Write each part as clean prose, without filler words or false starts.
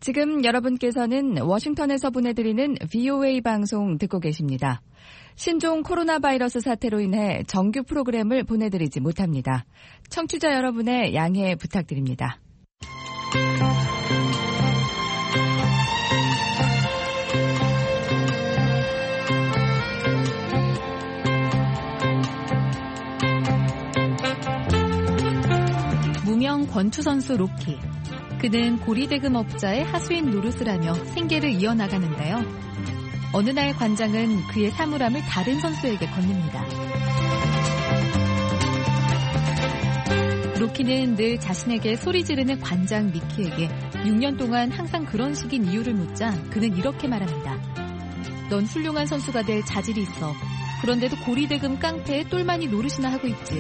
지금 여러분께서는 워싱턴에서 보내드리는 VOA 방송 듣고 계십니다. 신종 코로나 바이러스 사태로 인해 정규 프로그램을 보내드리지 못합니다. 청취자 여러분의 양해 부탁드립니다. 무명 권투 선수 로키. 그는 고리대금업자의 하수인 노릇을 하며 생계를 이어나가는데요. 어느 날 관장은 그의 사물함을 다른 선수에게 건넵니다. 로키는 늘 자신에게 소리 지르는 관장 미키에게 6년 동안 항상 그런 식인 이유를 묻자 그는 이렇게 말합니다. 넌 훌륭한 선수가 될 자질이 있어. 그런데도 고리대금 깡패에 똘마니 노릇이나 하고 있지.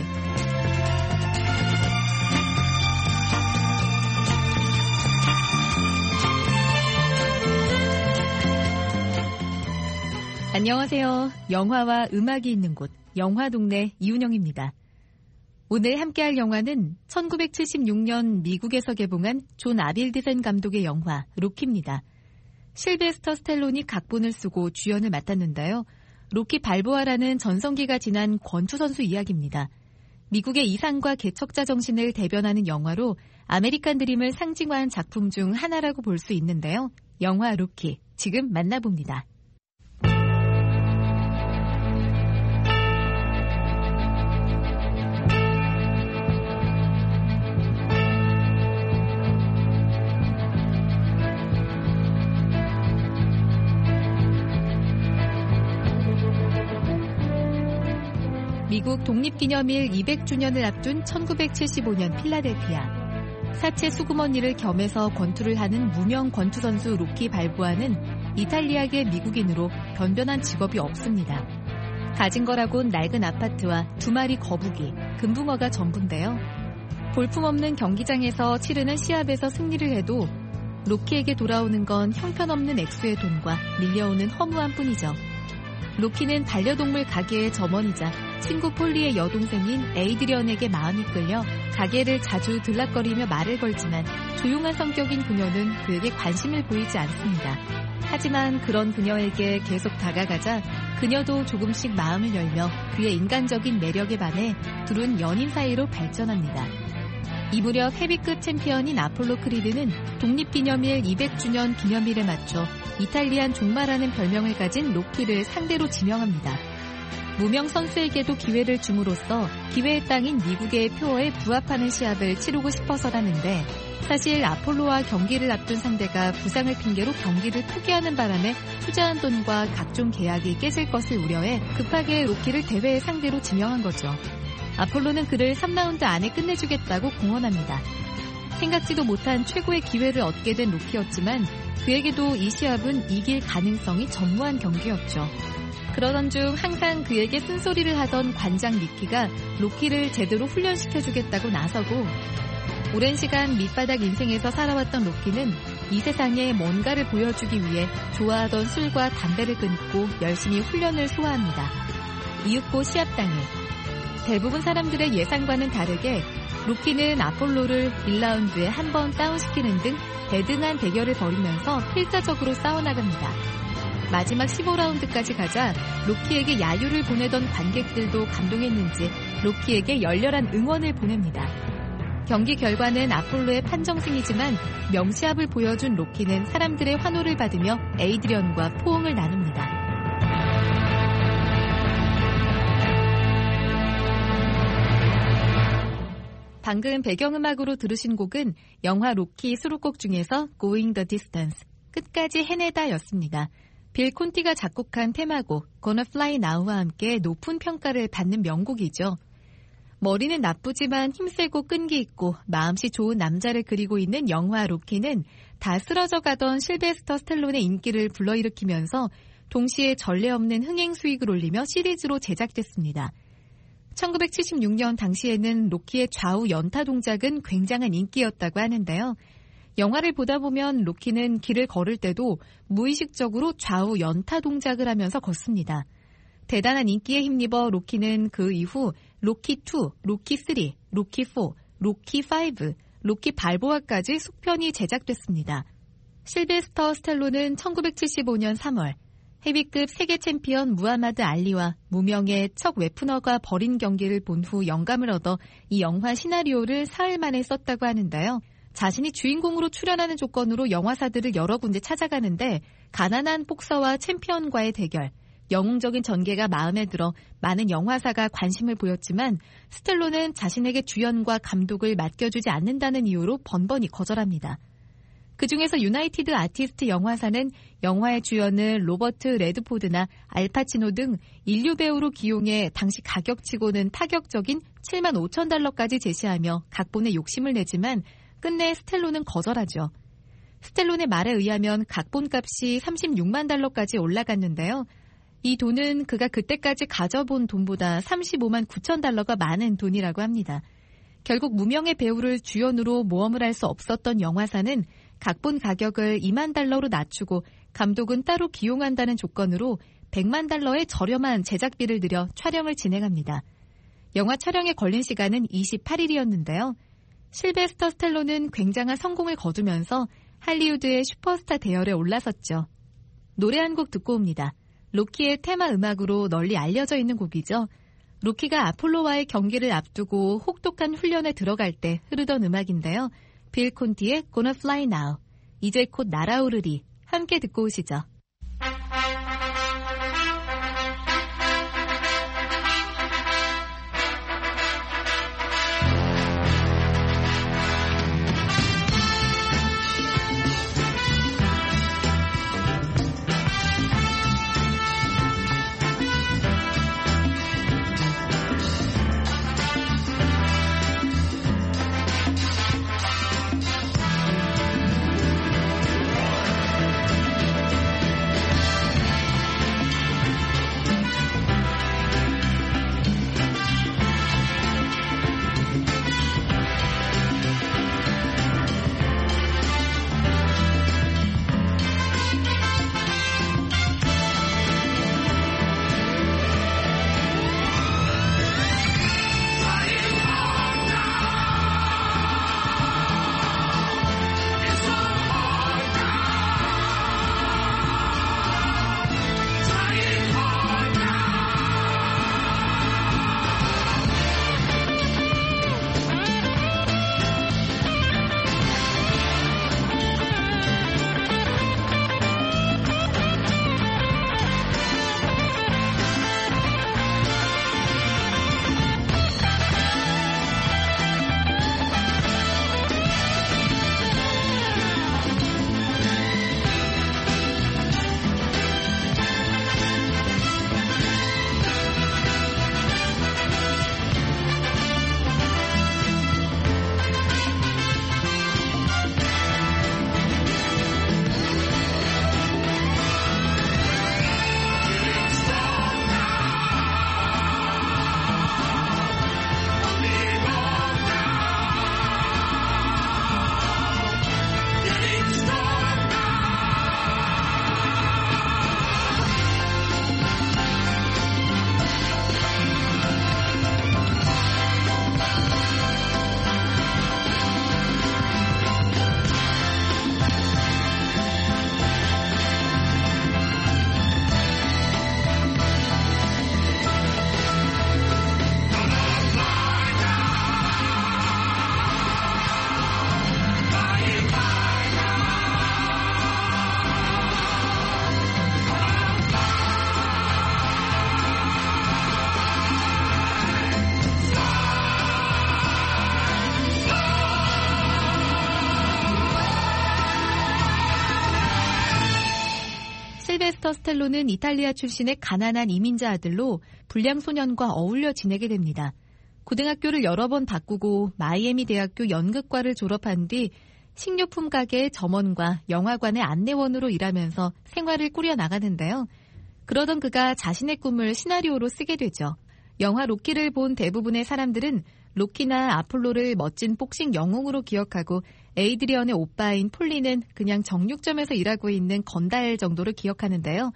안녕하세요. 영화와 음악이 있는 곳, 영화동네 이윤영입니다. 오늘 함께할 영화는 1976년 미국에서 개봉한 존 아빌드센 감독의 영화 로키입니다. 실베스터 스텔론이 각본을 쓰고 주연을 맡았는데요. 로키 발보아라는 전성기가 지난 권투 선수 이야기입니다. 미국의 이상과 개척자 정신을 대변하는 영화로 아메리칸 드림을 상징화한 작품 중 하나라고 볼 수 있는데요. 영화 로키, 지금 만나봅니다. 미국 독립기념일 200주년을 앞둔 1975년 필라델피아. 사체 수구머니를 겸해서 권투를 하는 무명 권투 선수 로키 발보아는 이탈리아계 미국인으로 변변한 직업이 없습니다. 가진 거라곤 낡은 아파트와 2마리 거북이, 금붕어가 전부인데요. 볼품없는 경기장에서 치르는 시합에서 승리를 해도 로키에게 돌아오는 건 형편없는 액수의 돈과 밀려오는 허무함 뿐이죠. 로키는 반려동물 가게의 점원이자 친구 폴리의 여동생인 에이드리언에게 마음이 끌려 가게를 자주 들락거리며 말을 걸지만 조용한 성격인 그녀는 그에게 관심을 보이지 않습니다. 하지만 그런 그녀에게 계속 다가가자 그녀도 조금씩 마음을 열며 그의 인간적인 매력에 반해 둘은 연인 사이로 발전합니다. 이 무렵 헤비급 챔피언인 아폴로 크리드는 독립기념일 200주년 기념일에 맞춰 이탈리안 종마라는 별명을 가진 로키를 상대로 지명합니다. 무명 선수에게도 기회를 줌으로써 기회의 땅인 미국의 표어에 부합하는 시합을 치르고 싶어서라는데 사실 아폴로와 경기를 앞둔 상대가 부상을 핑계로 경기를 포기하는 바람에 투자한 돈과 각종 계약이 깨질 것을 우려해 급하게 로키를 대회의 상대로 지명한 거죠. 아폴로는 그를 3라운드 안에 끝내주겠다고 공언합니다. 생각지도 못한 최고의 기회를 얻게 된 로키였지만 그에게도 이 시합은 이길 가능성이 전무한 경기였죠. 그러던 중 항상 그에게 쓴소리를 하던 관장 미키가 로키를 제대로 훈련시켜주겠다고 나서고 오랜 시간 밑바닥 인생에서 살아왔던 로키는 이 세상에 뭔가를 보여주기 위해 좋아하던 술과 담배를 끊고 열심히 훈련을 소화합니다. 이윽고 시합당일 대부분 사람들의 예상과는 다르게 로키는 아폴로를 1라운드에 한 번 다운시키는 등 대등한 대결을 벌이면서 필사적으로 싸워나갑니다. 마지막 15라운드까지 가자 로키에게 야유를 보내던 관객들도 감동했는지 로키에게 열렬한 응원을 보냅니다. 경기 결과는 아폴로의 판정승이지만 명시합을 보여준 로키는 사람들의 환호를 받으며 에이드리언과 포옹을 나눕니다. 방금 배경음악으로 들으신 곡은 영화 로키 수록곡 중에서 Going the Distance, 끝까지 해내다 였습니다. 빌 콘티가 작곡한 테마곡 Gonna Fly Now와 함께 높은 평가를 받는 명곡이죠. 머리는 나쁘지만 힘세고 끈기 있고 마음씨 좋은 남자를 그리고 있는 영화 로키는 다 쓰러져 가던 실베스터 스텔론의 인기를 불러일으키면서 동시에 전례 없는 흥행 수익을 올리며 시리즈로 제작됐습니다. 1976년 당시에는 로키의 좌우 연타 동작은 굉장한 인기였다고 하는데요. 영화를 보다 보면 로키는 길을 걸을 때도 무의식적으로 좌우 연타 동작을 하면서 걷습니다. 대단한 인기에 힘입어 로키는 그 이후 로키2, 로키3, 로키4, 로키5, 로키 발보아까지 속편이 제작됐습니다. 실베스터 스텔론은 1975년 3월 헤비급 세계 챔피언 무하마드 알리와 무명의 척 웨프너가 벌인 경기를 본 후 영감을 얻어 이 영화 시나리오를 사흘 만에 썼다고 하는데요. 자신이 주인공으로 출연하는 조건으로 영화사들을 여러 군데 찾아가는데 가난한 복서와 챔피언과의 대결, 영웅적인 전개가 마음에 들어 많은 영화사가 관심을 보였지만 스텔론은 자신에게 주연과 감독을 맡겨주지 않는다는 이유로 번번이 거절합니다. 그중에서 유나이티드 아티스트 영화사는 영화의 주연을 로버트 레드포드나 알파치노 등 인류 배우로 기용해 당시 가격치고는 파격적인 7만 5천 달러까지 제시하며 각본에 욕심을 내지만 끝내 스텔론은 거절하죠. 스텔론의 말에 의하면 각본값이 36만 달러까지 올라갔는데요. 이 돈은 그가 그때까지 가져본 돈보다 35만 9천 달러가 많은 돈이라고 합니다. 결국 무명의 배우를 주연으로 모험을 할 수 없었던 영화사는 각본 가격을 2만 달러로 낮추고 감독은 따로 기용한다는 조건으로 100만 달러의 저렴한 제작비를 들여 촬영을 진행합니다. 영화 촬영에 걸린 시간은 28일이었는데요. 실베스터 스텔론은 굉장한 성공을 거두면서 할리우드의 슈퍼스타 대열에 올라섰죠. 노래 한 곡 듣고 옵니다. 로키의 테마 음악으로 널리 알려져 있는 곡이죠. 로키가 아폴로와의 경기를 앞두고 혹독한 훈련에 들어갈 때 흐르던 음악인데요. 빌 콘티의 Gonna Fly Now, 이제 곧 날아오르리, 함께 듣고 오시죠. 실베스터 스텔론은 이탈리아 출신의 가난한 이민자 아들로 불량 소년과 어울려 지내게 됩니다. 고등학교를 여러 번 바꾸고 마이애미 대학교 연극과를 졸업한 뒤 식료품 가게의 점원과 영화관의 안내원으로 일하면서 생활을 꾸려나가는데요. 그러던 그가 자신의 꿈을 시나리오로 쓰게 되죠. 영화 로키를 본 대부분의 사람들은 로키나 아폴로를 멋진 복싱 영웅으로 기억하고 에이드리언의 오빠인 폴리는 그냥 정육점에서 일하고 있는 건달 정도로 기억하는데요.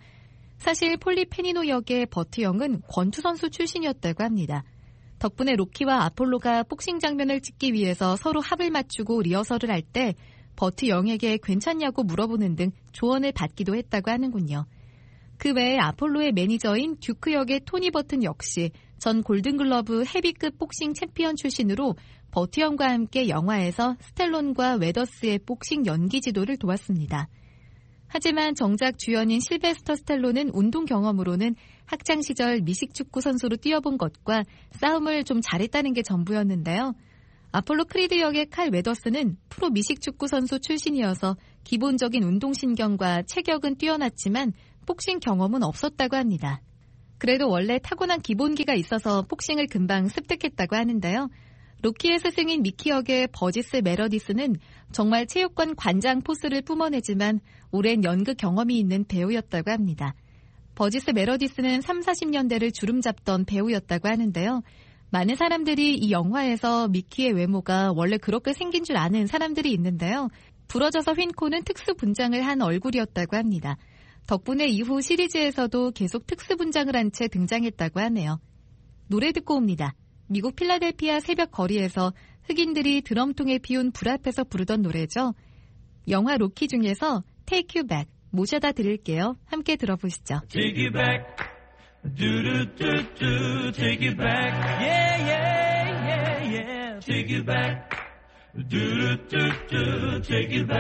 사실 폴리 페니노 역의 버트 영은 권투 선수 출신이었다고 합니다. 덕분에 로키와 아폴로가 복싱 장면을 찍기 위해서 서로 합을 맞추고 리허설을 할 때 버트 영에게 괜찮냐고 물어보는 등 조언을 받기도 했다고 하는군요. 그 외에 아폴로의 매니저인 듀크 역의 토니 버튼 역시 전 골든글러브 헤비급 복싱 챔피언 출신으로 버트 형과 함께 영화에서 스텔론과 웨더스의 복싱 연기 지도를 도왔습니다. 하지만 정작 주연인 실베스터 스텔론은 운동 경험으로는 학창시절 미식축구 선수로 뛰어본 것과 싸움을 좀 잘했다는 게 전부였는데요. 아폴로 크리드 역의 칼 웨더스는 프로 미식축구 선수 출신이어서 기본적인 운동신경과 체격은 뛰어났지만 복싱 경험은 없었다고 합니다. 그래도 원래 타고난 기본기가 있어서 복싱을 금방 습득했다고 하는데요. 로키의 스승인 미키 역의 버지스 메러디스는 정말 체육관 관장 포스를 뿜어내지만 오랜 연극 경험이 있는 배우였다고 합니다. 버지스 메러디스는 30-40년대를 주름잡던 배우였다고 하는데요. 많은 사람들이 이 영화에서 미키의 외모가 원래 그렇게 생긴 줄 아는 사람들이 있는데요. 부러져서 휜 코는 특수 분장을 한 얼굴이었다고 합니다. 덕분에 이후 시리즈에서도 계속 특수 분장을 한 채 등장했다고 하네요. 노래 듣고 옵니다. 미국 필라델피아 새벽 거리에서 흑인들이 드럼통에 피운 불 앞에서 부르던 노래죠. 영화 로키 중에서 Take You Back 모셔다 드릴게요. 함께 들어보시죠. Take you back, do-do-do-do, take you back, yeah, yeah, yeah, yeah, take you back, do-do-do-do, take you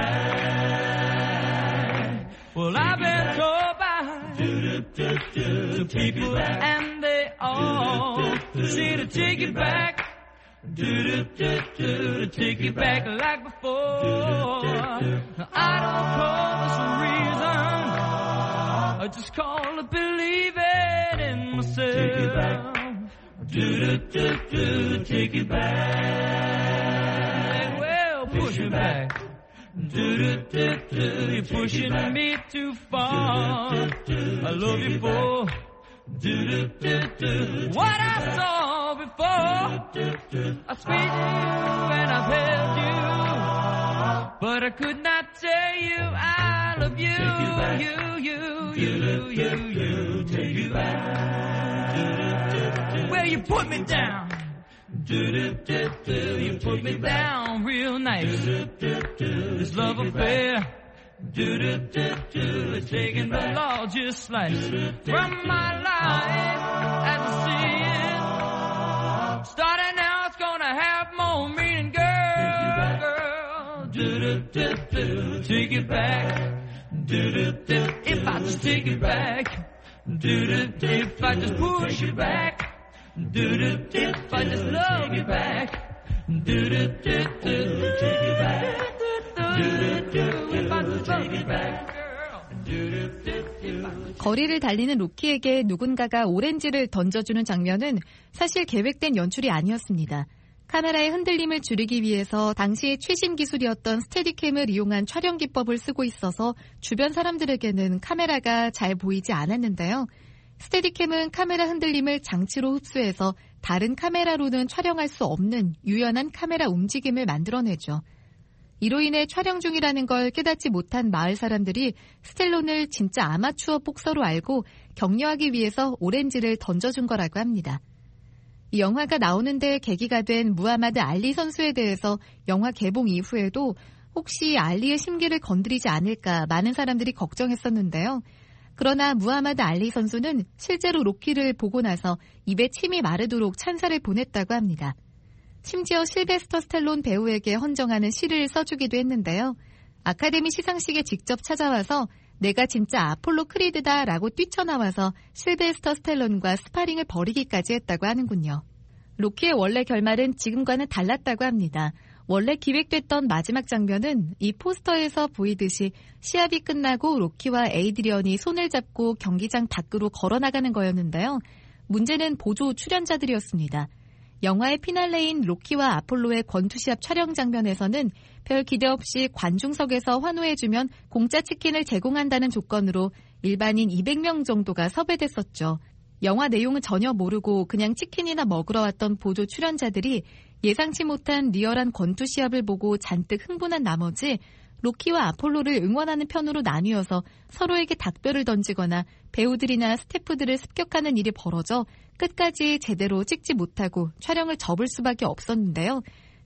back. Well, I've been told by two people and they all say to take you back, do-do-do-do, take you back like before. I don't call this a reason, I just call it believing in myself. Take you back, do-do-do-do, take you back. Well, push me back. Do-do-do-do, you're pushing me too far. I love you for do-do-do-do, what I saw before. I squeezed you and I've held you, but I could not tell you I love you. You, take you back. Well, you put me down. Do-do-do-do, you put me down real nice. This love affair, do-do-do-do, it's taking the largest slice from my life as I see it. Starting now, it's gonna have more meaning, girl. Do-do-do-do, take it back. Do-do-do, if I just take it back. Do-do-do, if I just push you back. Do-do-do, if I just love you back. Do-do-do-do, take you back. Do-do-do, if I just love you back. 거리를 달리는 로키에게 누군가가 오렌지를 던져주는 장면은 사실 계획된 연출이 아니었습니다. 카메라의 흔들림을 줄이기 위해서 당시 최신 기술이었던 스테디캠을 이용한 촬영 기법을 쓰고 있어서 주변 사람들에게는 카메라가 잘 보이지 않았는데요. 스테디캠은 카메라 흔들림을 장치로 흡수해서 다른 카메라로는 촬영할 수 없는 유연한 카메라 움직임을 만들어내죠. 이로 인해 촬영 중이라는 걸 깨닫지 못한 마을 사람들이 스텔론을 진짜 아마추어 복서로 알고 격려하기 위해서 오렌지를 던져준 거라고 합니다. 이 영화가 나오는데 계기가 된 무하마드 알리 선수에 대해서 영화 개봉 이후에도 혹시 알리의 심기를 건드리지 않을까 많은 사람들이 걱정했었는데요. 그러나 무하마드 알리 선수는 실제로 로키를 보고 나서 입에 침이 마르도록 찬사를 보냈다고 합니다. 심지어 실베스터 스텔론 배우에게 헌정하는 시를 써주기도 했는데요. 아카데미 시상식에 직접 찾아와서 내가 진짜 아폴로 크리드다 라고 뛰쳐나와서 실베스터 스텔론과 스파링을 벌이기까지 했다고 하는군요. 로키의 원래 결말은 지금과는 달랐다고 합니다. 원래 기획됐던 마지막 장면은 이 포스터에서 보이듯이 시합이 끝나고 로키와 에이드리언이 손을 잡고 경기장 밖으로 걸어나가는 거였는데요. 문제는 보조 출연자들이었습니다. 영화의 피날레인 로키와 아폴로의 권투시합 촬영 장면에서는 별 기대 없이 관중석에서 환호해주면 공짜 치킨을 제공한다는 조건으로 일반인 200명 정도가 섭외됐었죠. 영화 내용은 전혀 모르고 그냥 치킨이나 먹으러 왔던 보조 출연자들이 예상치 못한 리얼한 권투 시합을 보고 잔뜩 흥분한 나머지 로키와 아폴로를 응원하는 편으로 나뉘어서 서로에게 닭뼈를 던지거나 배우들이나 스태프들을 습격하는 일이 벌어져 끝까지 제대로 찍지 못하고 촬영을 접을 수밖에 없었는데요.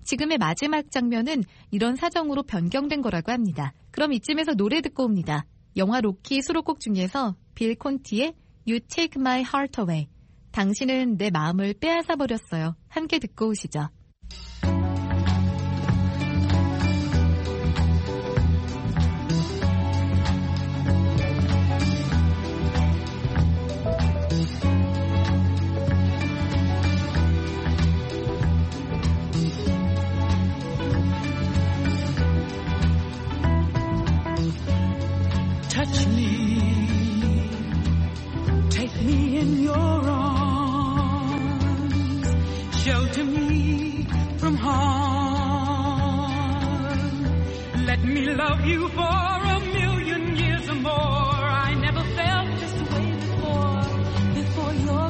지금의 마지막 장면은 이런 사정으로 변경된 거라고 합니다. 그럼 이쯤에서 노래 듣고 옵니다. 영화 로키 수록곡 중에서 빌 콘티의 You Take My Heart Away. 당신은 내 마음을 빼앗아 버렸어요. 함께 듣고 오시죠. Touch me, take me in your arms, shelter me from harm. Let me love you for a million years or more. I never felt this way before your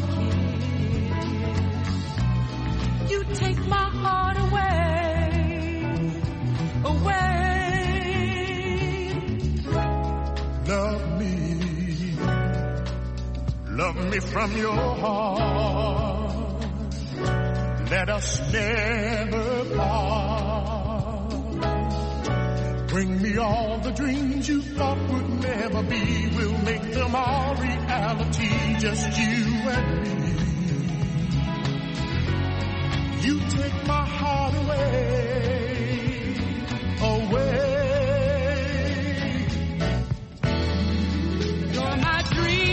kiss. You take my heart away, away. Love me from your heart. Let us never part. Bring me all the dreams you thought would never be. We'll make them all reality, just you and me. You take my heart away, away. You're my dream.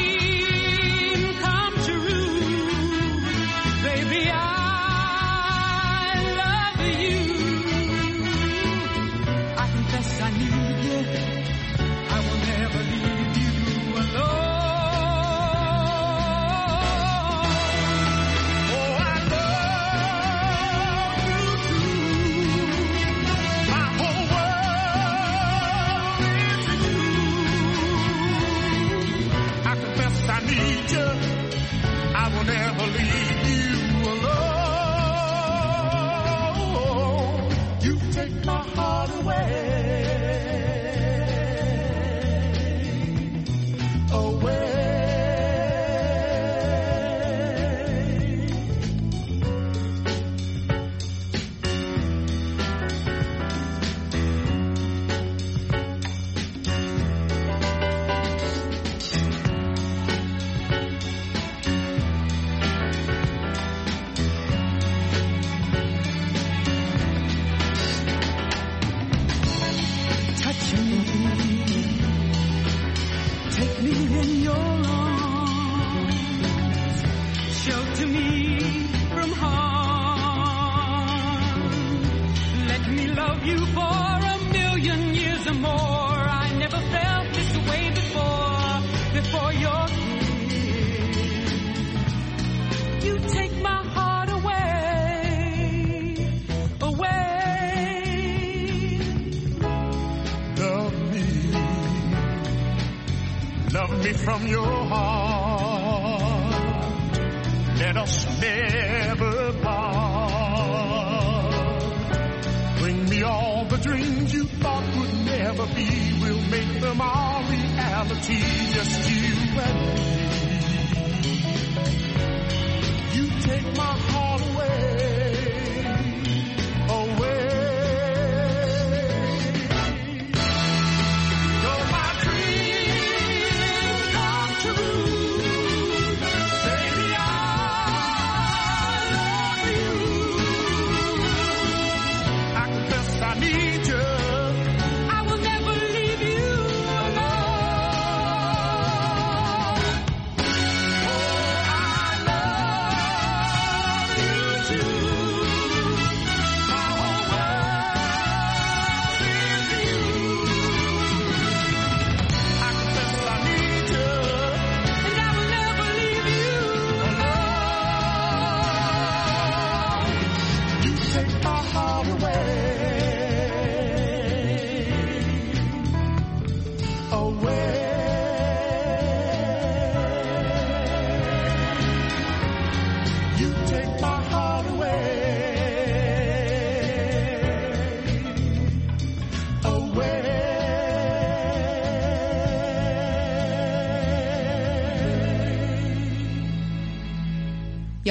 From your heart, let us never part. Bring me all the dreams you thought would never be. We'll make them all reality, just you and me. You take my heart away, away.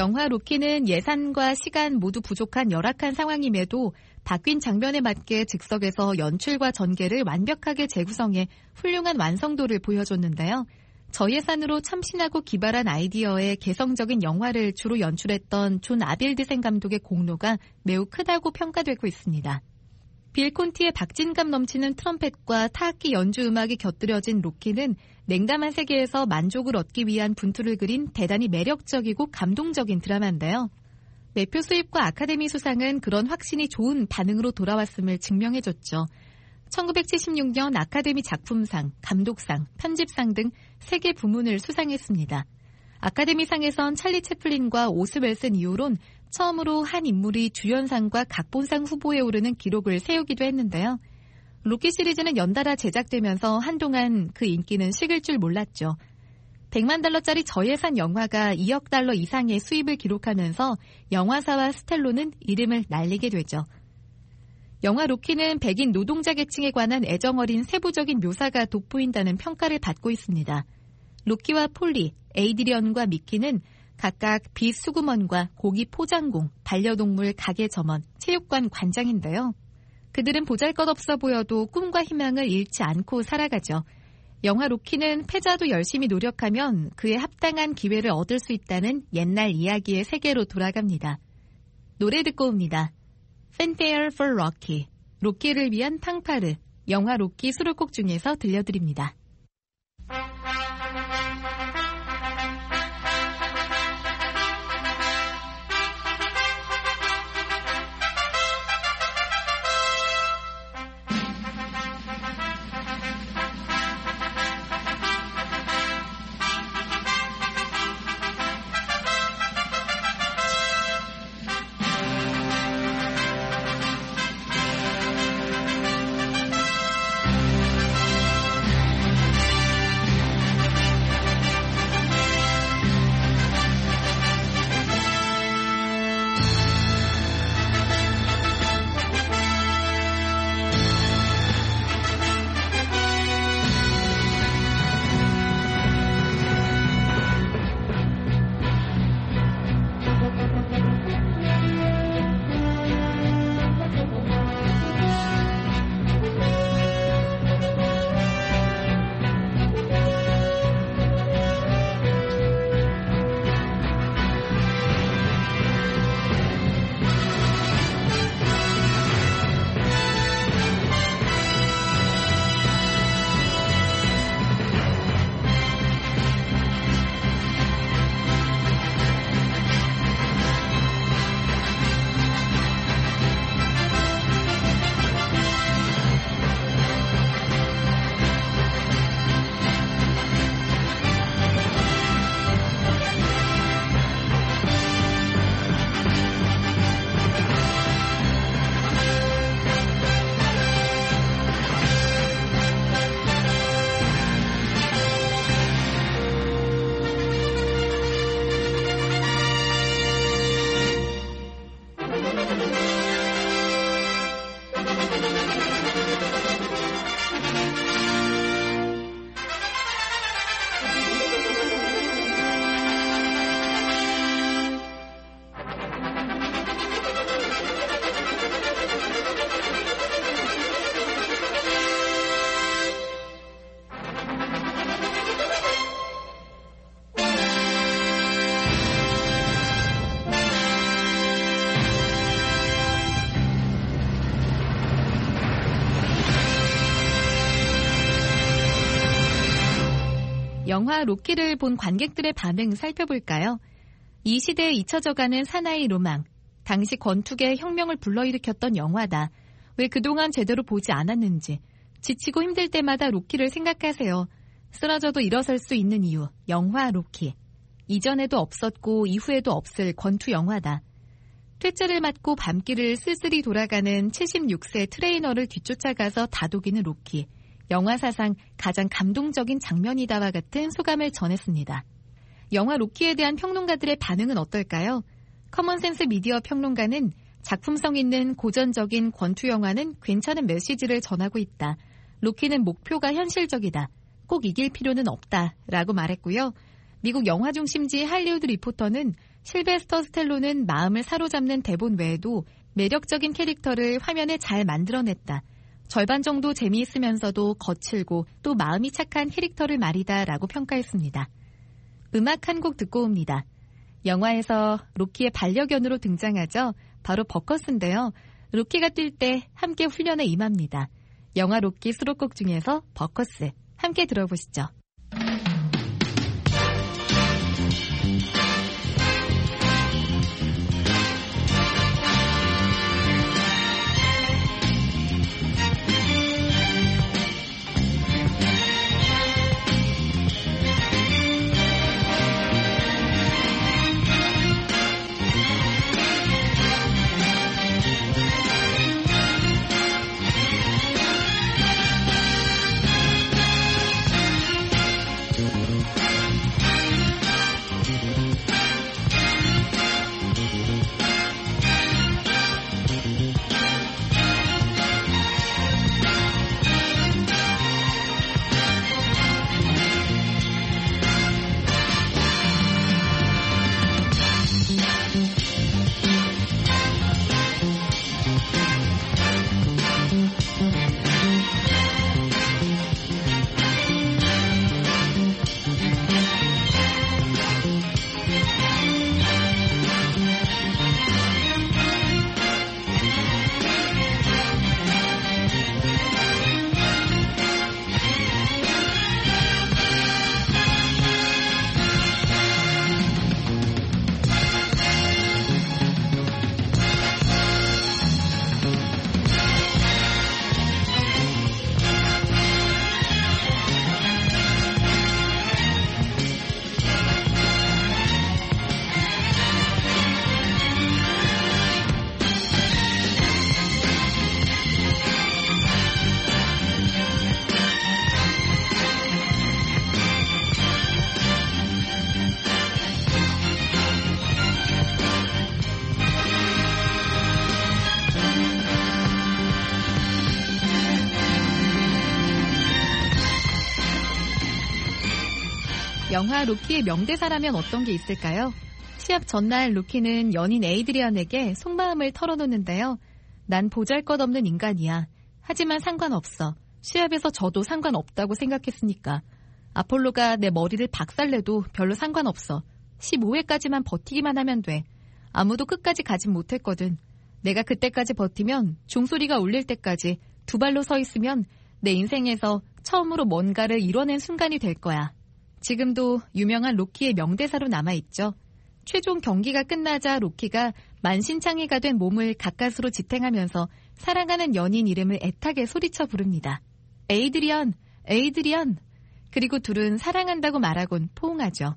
영화 로키는 예산과 시간 모두 부족한 열악한 상황임에도 바뀐 장면에 맞게 즉석에서 연출과 전개를 완벽하게 재구성해 훌륭한 완성도를 보여줬는데요. 저예산으로 참신하고 기발한 아이디어의 개성적인 영화를 주로 연출했던 존 아빌드센 감독의 공로가 매우 크다고 평가되고 있습니다. 빌 콘티의 박진감 넘치는 트럼펫과 타악기 연주 음악이 곁들여진 로키는 냉담한 세계에서 만족을 얻기 위한 분투를 그린 대단히 매력적이고 감동적인 드라마인데요. 매표 수입과 아카데미 수상은 그런 확신이 좋은 반응으로 돌아왔음을 증명해줬죠. 1976년 아카데미 작품상, 감독상, 편집상 등 3개 부문을 수상했습니다. 아카데미상에선 찰리 채플린과 오스웰슨 이후론 처음으로 한 인물이 주연상과 각본상 후보에 오르는 기록을 세우기도 했는데요. 로키 시리즈는 연달아 제작되면서 한동안 그 인기는 식을 줄 몰랐죠. 100만 달러짜리 저예산 영화가 2억 달러 이상의 수입을 기록하면서 영화사와 스텔로는 이름을 날리게 되죠. 영화 로키는 백인 노동자 계층에 관한 애정어린 세부적인 묘사가 돋보인다는 평가를 받고 있습니다. 로키와 폴리, 에이드리언과 미키는 각각 비수구먼과 고기 포장공, 반려동물 가게 점원, 체육관 관장인데요. 그들은 보잘것없어 보여도 꿈과 희망을 잃지 않고 살아가죠. 영화 로키는 패자도 열심히 노력하면 그에 합당한 기회를 얻을 수 있다는 옛날 이야기의 세계로 돌아갑니다. 노래 듣고 옵니다. Fanfare for Rocky, 로키를 위한 팡파르, 영화 로키 수록곡 중에서 들려드립니다. 영화 로키를 본 관객들의 반응 살펴볼까요? 이 시대에 잊혀져가는 사나이 로망, 당시 권투계 혁명을 불러일으켰던 영화다. 왜 그동안 제대로 보지 않았는지, 지치고 힘들 때마다 로키를 생각하세요. 쓰러져도 일어설 수 있는 이유, 영화 로키. 이전에도 없었고 이후에도 없을 권투 영화다. 퇴짜를 맞고 밤길을 쓸쓸히 돌아가는 76세 트레이너를 뒤쫓아가서 다독이는 로키. 영화 사상 가장 감동적인 장면이다와 같은 소감을 전했습니다. 영화 로키에 대한 평론가들의 반응은 어떨까요? 커먼센스 미디어 평론가는 작품성 있는 고전적인 권투 영화는 괜찮은 메시지를 전하고 있다. 로키는 목표가 현실적이다. 꼭 이길 필요는 없다. 라고 말했고요. 미국 영화 중심지 할리우드 리포터는 실베스터 스텔론은 마음을 사로잡는 대본 외에도 매력적인 캐릭터를 화면에 잘 만들어냈다. 절반 정도 재미있으면서도 거칠고 또 마음이 착한 캐릭터를 말이다 라고 평가했습니다. 음악 한 곡 듣고 옵니다. 영화에서 로키의 반려견으로 등장하죠. 바로 버커스인데요. 로키가 뛸 때 함께 훈련에 임합니다. 영화 로키 수록곡 중에서 버커스 함께 들어보시죠. 영화 로키의 명대사라면 어떤 게 있을까요? 시합 전날 로키는 연인 에이드리언에게 속마음을 털어놓는데요. 난 보잘것없는 인간이야. 하지만 상관없어. 시합에서 져도 상관없다고 생각했으니까. 아폴로가 내 머리를 박살내도 별로 상관없어. 15회까지만 버티기만 하면 돼. 아무도 끝까지 가진 못했거든. 내가 그때까지 버티면 종소리가 울릴 때까지 두 발로 서 있으면 내 인생에서 처음으로 뭔가를 이뤄낸 순간이 될 거야. 지금도 유명한 로키의 명대사로 남아있죠. 최종 경기가 끝나자 로키가 만신창이가 된 몸을 가까스로 지탱하면서 사랑하는 연인 이름을 애타게 소리쳐 부릅니다. 에이드리언, 에이드리언. 그리고 둘은 사랑한다고 말하곤 포옹하죠.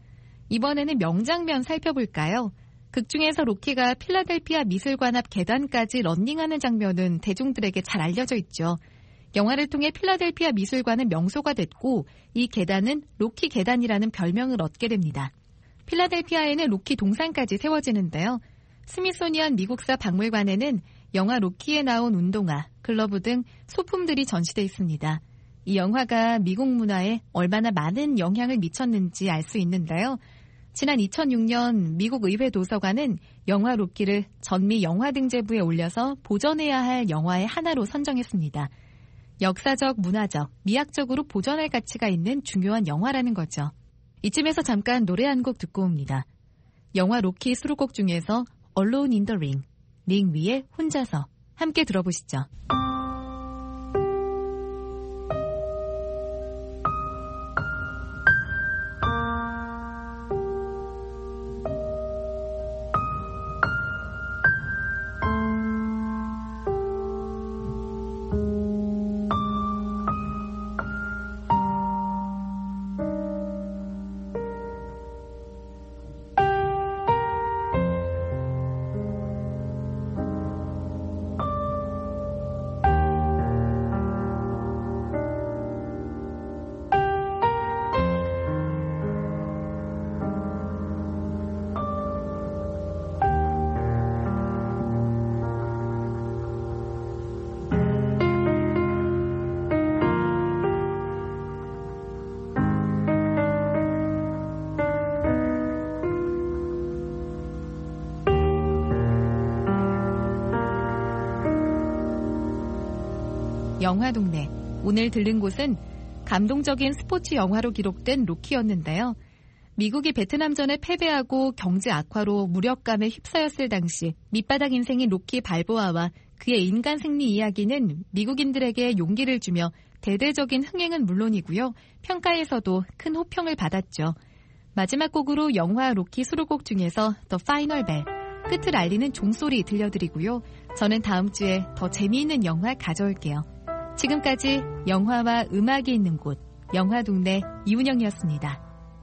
이번에는 명장면 살펴볼까요? 극 중에서 로키가 필라델피아 미술관 앞 계단까지 런닝하는 장면은 대중들에게 잘 알려져 있죠. 영화를 통해 필라델피아 미술관은 명소가 됐고 이 계단은 로키 계단이라는 별명을 얻게 됩니다. 필라델피아에는 로키 동상까지 세워지는데요. 스미소니언 미국사 박물관에는 영화 로키에 나온 운동화, 글러브 등 소품들이 전시돼 있습니다. 이 영화가 미국 문화에 얼마나 많은 영향을 미쳤는지 알 수 있는데요. 지난 2006년 미국 의회 도서관은 영화 로키를 전미 영화등재부에 올려서 보존해야 할 영화의 하나로 선정했습니다. 역사적, 문화적, 미학적으로 보존할 가치가 있는 중요한 영화라는 거죠. 이쯤에서 잠깐 노래 한 곡 듣고 옵니다. 영화 로키 수록곡 중에서 Alone in the Ring, 링 위에 혼자서 함께 들어보시죠. 영화동네. 오늘 들른 곳은 감동적인 스포츠 영화로 기록된 로키였는데요. 미국이 베트남전에 패배하고 경제 악화로 무력감에 휩싸였을 당시 밑바닥 인생인 로키 발보아와 그의 인간 승리 이야기는 미국인들에게 용기를 주며 대대적인 흥행은 물론이고요. 평가에서도 큰 호평을 받았죠. 마지막 곡으로 영화 로키 수록곡 중에서 The Final Bell, 끝을 알리는 종소리 들려드리고요. 저는 다음 주에 더 재미있는 영화 가져올게요. 지금까지 영화와 음악이 있는 곳, 영화동네 이운영이었습니다.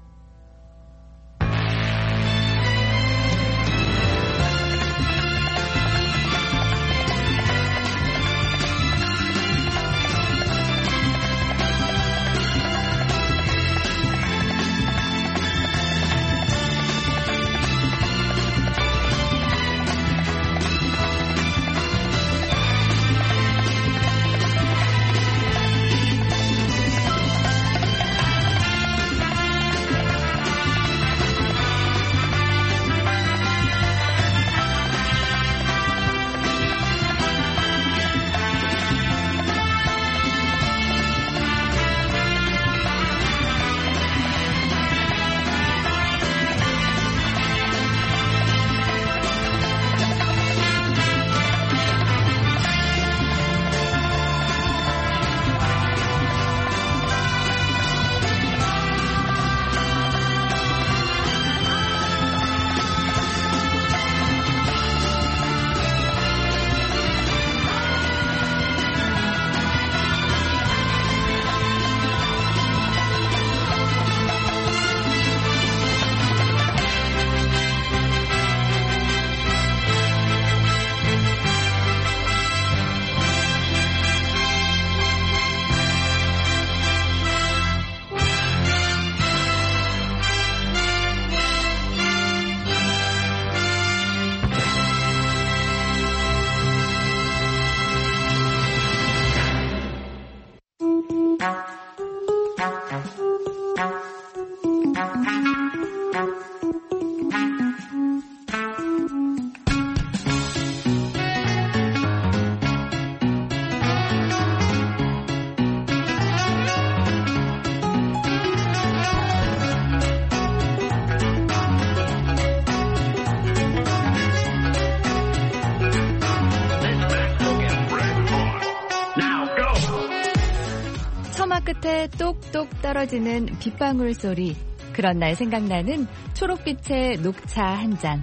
끝에 똑똑 떨어지는 빗방울 소리. 그런 날 생각나는 초록빛의 녹차 한 잔.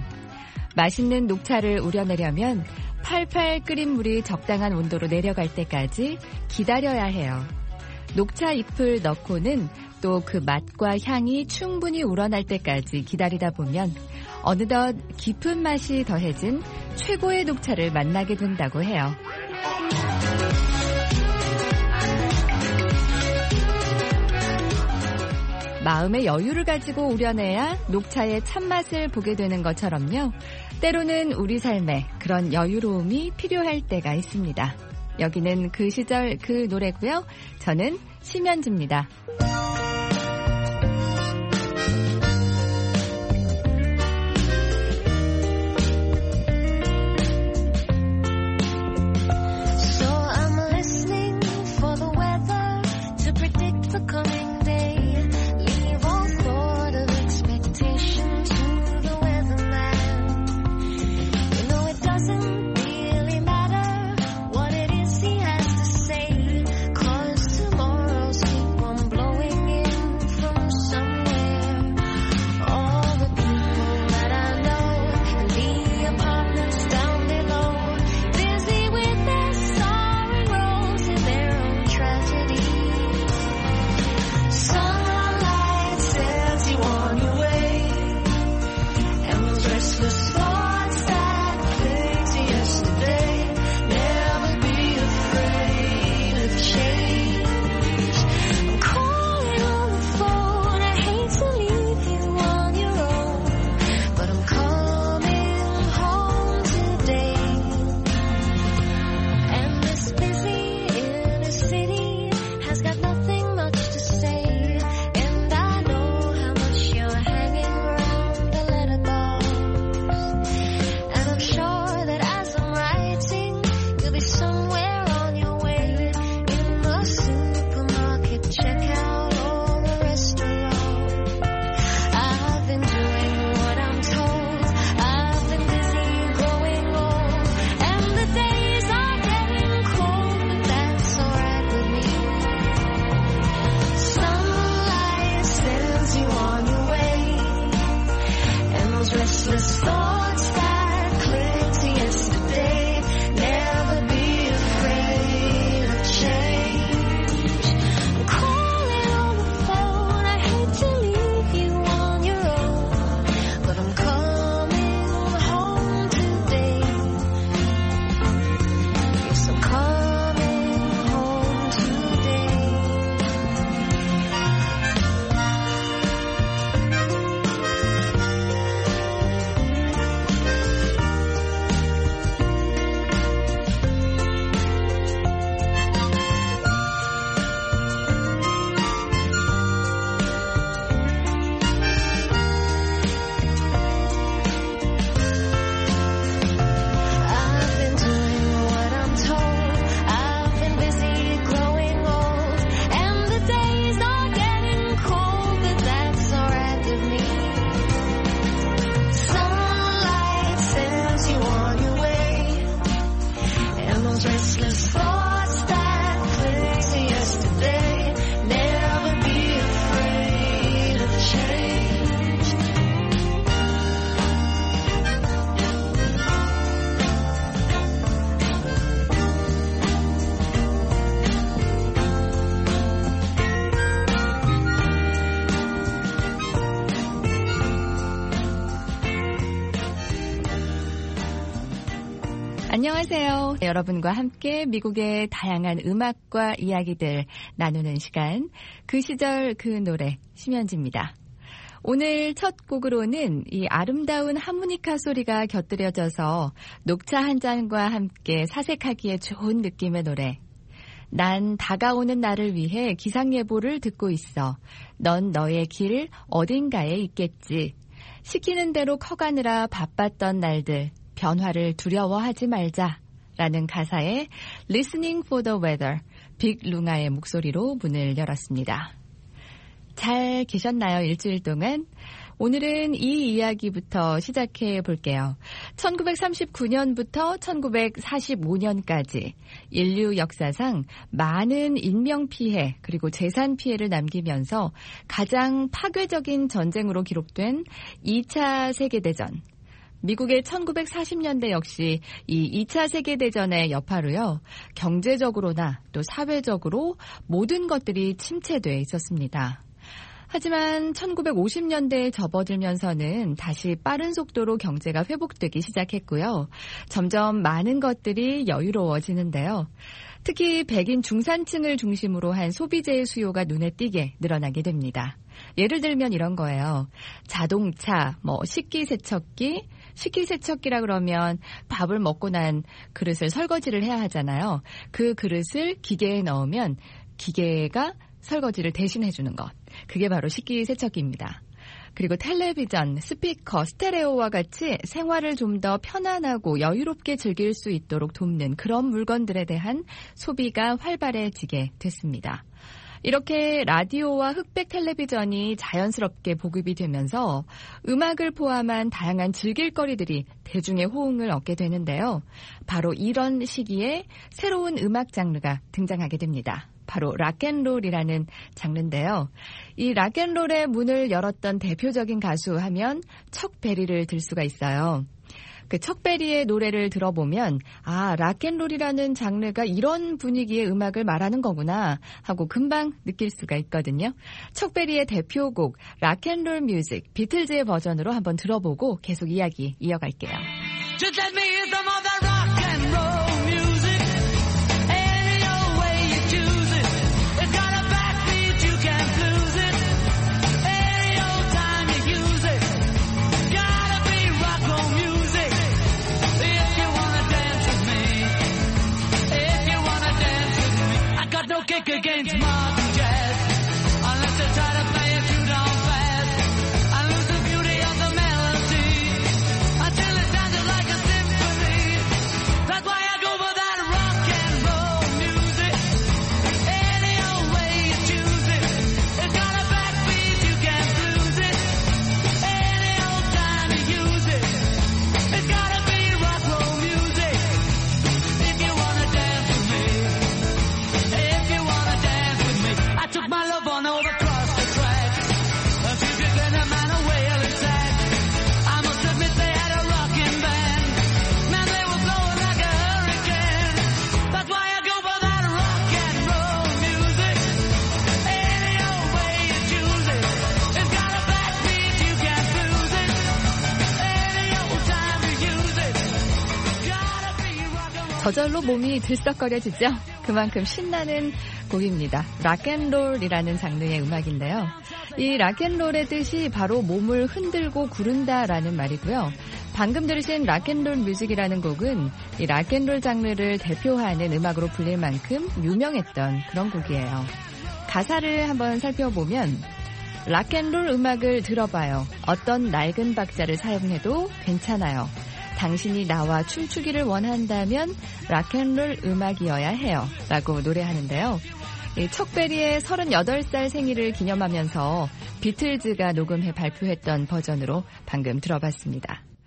맛있는 녹차를 우려내려면 팔팔 끓인 물이 적당한 온도로 내려갈 때까지 기다려야 해요. 녹차 잎을 넣고는 또 그 맛과 향이 충분히 우러날 때까지 기다리다 보면 어느덧 깊은 맛이 더해진 최고의 녹차를 만나게 된다고 해요. 마음의 여유를 가지고 우려내야 녹차의 참맛을 보게 되는 것처럼요. 때로는 우리 삶에 그런 여유로움이 필요할 때가 있습니다. 여기는 그 시절 그 노래고요. 저는 심연지입니다. Blowing restless thoughts that cling to yesterday. Never be afraid of change. 안녕하세요. 여러분과 함께 미국의 다양한 음악과 이야기들 나누는 시간, 그 시절 그 노래, 심현지입니다. 오늘 첫 곡으로는 이 아름다운 하모니카 소리가 곁들여져서 녹차 한 잔과 함께 사색하기에 좋은 느낌의 노래. 난 다가오는 나를 위해 기상예보를 듣고 있어. 넌 너의 길 어딘가에 있겠지. 시키는 대로 커가느라 바빴던 날들. 변화를 두려워하지 말자 라는 가사의 Listening for the Weather, 빅룽아의 목소리로 문을 열었습니다. 잘 계셨나요? 일주일 동안? 오늘은 이 이야기부터 시작해 볼게요. 1939년부터 1945년까지 인류 역사상 많은 인명피해 그리고 재산피해를 남기면서 가장 파괴적인 전쟁으로 기록된 2차 세계대전. 미국의 1940년대 역시 이 2차 세계대전의 여파로요, 경제적으로나 또 사회적으로 모든 것들이 침체돼 있었습니다. 하지만 1950년대에 접어들면서는 다시 빠른 속도로 경제가 회복되기 시작했고요. 점점 많은 것들이 여유로워지는데요. 특히 백인 중산층을 중심으로 한 소비재의 수요가 눈에 띄게 늘어나게 됩니다. 예를 들면 이런 거예요. 자동차, 식기세척기, 식기세척기라 그러면 밥을 먹고 난 그릇을 설거지를 해야 하잖아요. 그 그릇을 기계에 넣으면 기계가 설거지를 대신해 주는 것. 그게 바로 식기세척기입니다. 그리고 텔레비전, 스피커, 스테레오와 같이 생활을 좀 더 편안하고 여유롭게 즐길 수 있도록 돕는 그런 물건들에 대한 소비가 활발해지게 됐습니다. 이렇게 라디오와 흑백 텔레비전이 자연스럽게 보급이 되면서 음악을 포함한 다양한 즐길거리들이 대중의 호응을 얻게 되는데요. 바로 이런 시기에 새로운 음악 장르가 등장하게 됩니다. 바로 락앤롤이라는 장르인데요. 이 락앤롤의 문을 열었던 대표적인 가수 하면 척 베리를 들 수가 있어요. 그 척 베리의 노래를 들어보면 락앤롤이라는 장르가 이런 분위기의 음악을 말하는 거구나 하고 금방 느낄 수가 있거든요. 척 베리의 대표곡 락앤롤 뮤직, 비틀즈의 버전으로 한번 들어보고 계속 이야기 이어갈게요. Just let me hear some of that rock and roll music. Any old way you choose it. It's got a backbeat, you can't lose it. Any old time you use it. Gotta be rock roll music. If you wanna dance with me. If you wanna dance with me. I got no kick against modern jazz. Unless you try to play it too darn fast. I lose the beauty of the melody. Until it sounded like a symphony. That's why I go for that rock and roll music. Any old way you choose it. It's got a backbeat, you can't lose it. Any old time you use it. It's gotta be rock roll music. If you wanna dance with me. If you wanna dance with me. I took my love on over across the track. A few could get a man away on his sack. I must admit they had a rockin' band. Man, they were blowing like a hurricane. That's why I go for that rock and roll music. Any old way you choose it. It's got a backbeat, you can't lose it. Any old time you use it. Gotta be rock and roll. 저절로 몸이 들썩거려지죠? 그만큼 신나는 곡입니다. 락앤롤이라는 장르의 음악인데요. 이 락앤롤의 뜻이 바로 몸을 흔들고 구른다라는 말이고요. 방금 들으신 락앤롤 뮤직이라는 곡은 이 락앤롤 장르를 대표하는 음악으로 불릴 만큼 유명했던 그런 곡이에요. 가사를 한번 살펴보면 락앤롤 음악을 들어봐요. 어떤 낡은 박자를 사용해도 괜찮아요. 당신이 나와 춤추기를 원한다면 락앤롤 음악이어야 해요. 라고 노래하는데요. 척 베리의 38살 생일을 기념하면서 비틀즈가 녹음해 발표했던 버전으로 방금 들어봤습니다.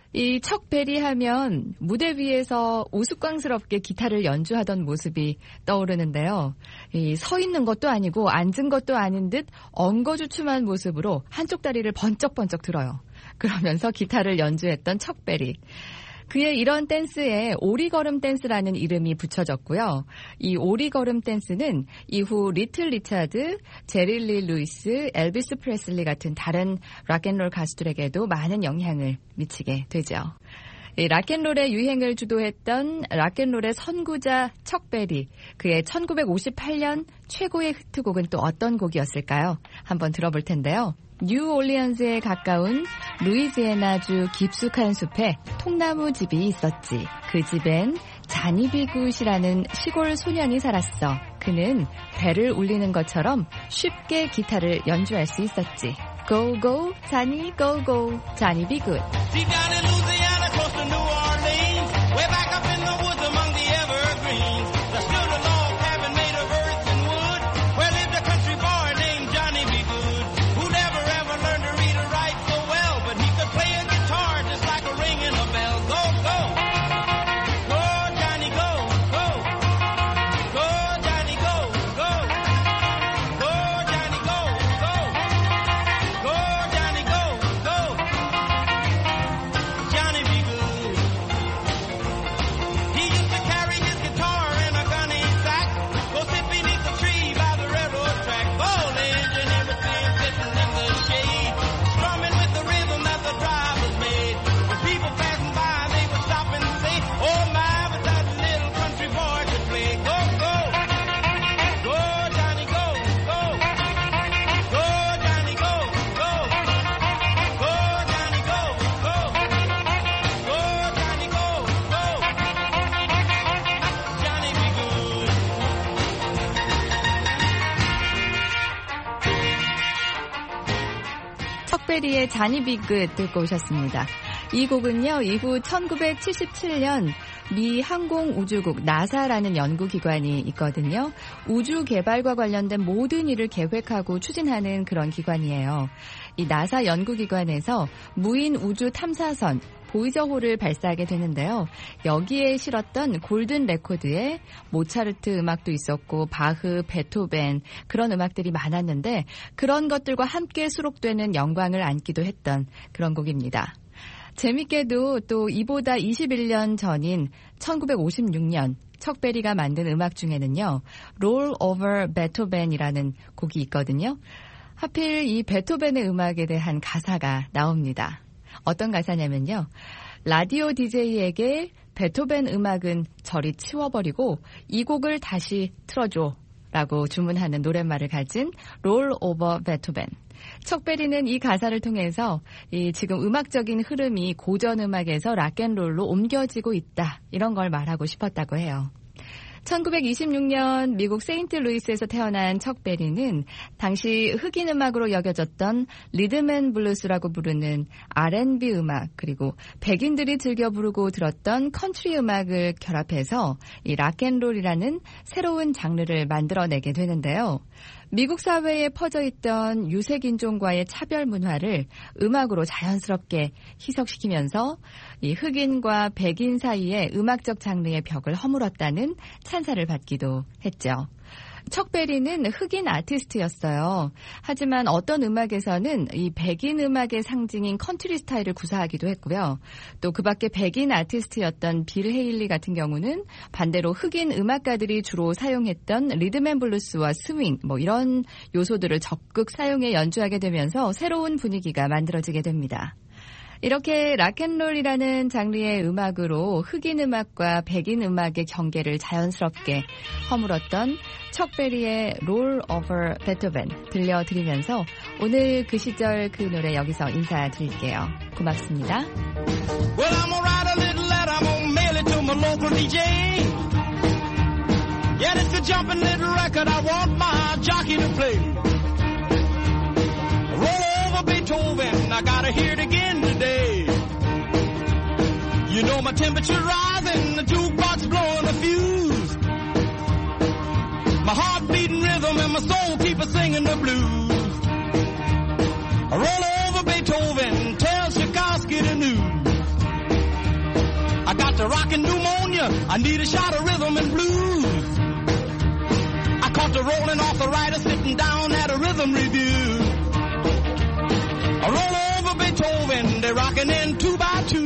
이 척 베리 하면 무대 위에서 우스꽝스럽게 기타를 연주하던 모습이 떠오르는데요. 이 서 있는 것도 아니고 앉은 것도 아닌 듯 엉거주춤한 모습으로 한쪽 다리를 번쩍번쩍 들어요. 그러면서 기타를 연주했던 척 베리. 그의 이런 댄스에 오리걸음 댄스라는 이름이 붙여졌고요. 이 오리걸음 댄스는 이후 리틀 리차드, 제리 리 루이스, 엘비스 프레슬리 같은 다른 락앤롤 가수들에게도 많은 영향을 미치게 되죠. 이 락앤롤의 유행을 주도했던 락앤롤의 선구자 척 베리, 그의 1958년 최고의 히트곡은 또 어떤 곡이었을까요? 한번 들어볼 텐데요. 뉴올리언스에 가까운 루이지애나주 깊숙한 숲에 통나무 집이 있었지. 그 집엔 자니 비굿이라는 시골 소년이 살았어. 그는 배를 울리는 것처럼 쉽게 기타를 연주할 수 있었지. Go go, 자니 go go, 자니 비굿. Deep down in Louisiana, close to New Orleans, way back up in the woods among the evergreens, there stood a log cabin made of earth and wood, where lived a country boy named Johnny B. Good, who never ever learned to read or write so well, but he could play a guitar just like a ringing a bell. Go, go, go, Johnny, go, go, go, Johnny, go, go, go, Johnny, go, go, go, Johnny, go, go. Johnny be good. He used to carry his guitar in a gunny sack, go sit beneath the tree by the railroad track. Old engine, everything sitting in the shade, strumming with the rhythm that the drivers made. When people passing by, they would stop and say, "Oh my, but that little country boy could play." Go, go, go, Johnny, go, go, go, Johnny, go, go, go, Johnny, go, go. Go, Johnny, go, go. Johnny be good. 척베리의 자니 비굿 듣고 오셨습니다. 이 곡은요, 이후 1977년 미 항공우주국 나사라는 연구기관이 있거든요. 우주 개발과 관련된 모든 일을 계획하고 추진하는 그런 기관이에요. 이 나사 연구기관에서 무인 우주 탐사선 보이저호를 발사하게 되는데요. 여기에 실었던 골든 레코드에 모차르트 음악도 있었고 바흐, 베토벤 그런 음악들이 많았는데 그런 것들과 함께 수록되는 영광을 안기도 했던 그런 곡입니다. 재밌게도 또 이보다 21년 전인 1956년 척 베리가 만든 음악 중에는요. Roll Over Beethoven이라는 곡이 있거든요. 하필 이 베토벤의 음악에 대한 가사가 나옵니다. 어떤 가사냐면요. 라디오 DJ에게 베토벤 음악은 저리 치워버리고 이 곡을 다시 틀어줘 라고 주문하는 노랫말을 가진 Roll Over Beethoven. 척 베리는 이 가사를 통해서 이 지금 음악적인 흐름이 고전 음악에서 락앤롤로 옮겨지고 있다. 이런 걸 말하고 싶었다고 해요. 1926년 미국 세인트루이스에서 태어난 척 베리는 당시 흑인 음악으로 여겨졌던 리듬앤블루스라고 부르는 R&B 음악 그리고 백인들이 즐겨 부르고 들었던 컨트리 음악을 결합해서 이 락앤롤이라는 새로운 장르를 만들어내게 되는데요. 미국 사회에 퍼져있던 유색인종과의 차별 문화를 음악으로 자연스럽게 희석시키면서 이 흑인과 백인 사이의 음악적 장르의 벽을 허물었다는 찬사를 받기도 했죠. 척 베리는 흑인 아티스트였어요. 하지만 어떤 음악에서는 이 백인 음악의 상징인 컨트리 스타일을 구사하기도 했고요. 또 그 밖에 백인 아티스트였던 빌 헤일리 같은 경우는 반대로 흑인 음악가들이 주로 사용했던 리듬앤블루스와 스윙 이런 요소들을 적극 사용해 연주하게 되면서 새로운 분위기가 만들어지게 됩니다. 이렇게 락앤롤이라는 장르의 음악으로 흑인 음악과 백인 음악의 경계를 자연스럽게 허물었던 척 베리의 Roll Over Beethoven 들려드리면서 오늘 그 시절 그 노래 여기서 인사드릴게요. 고맙습니다. Well, I'm gonna write a little letter, I'm gonna mail it to my local DJ. Yeah, it's a jumping little record, I want my jockey to play. Roll over Beethoven, I gotta hear it again today. You know my temperature rising, the jukebox blowing the fuse. My heart beating rhythm and my soul keep singing the blues. Roll over Beethoven, tell Tchaikovsky the news. got a rockin' pneumonia. I need a shot of rhythm and blues. I caught the rolling arthritis sitting down at a rhythm review. I roll over Beethoven, they're rocking in 2 by 2.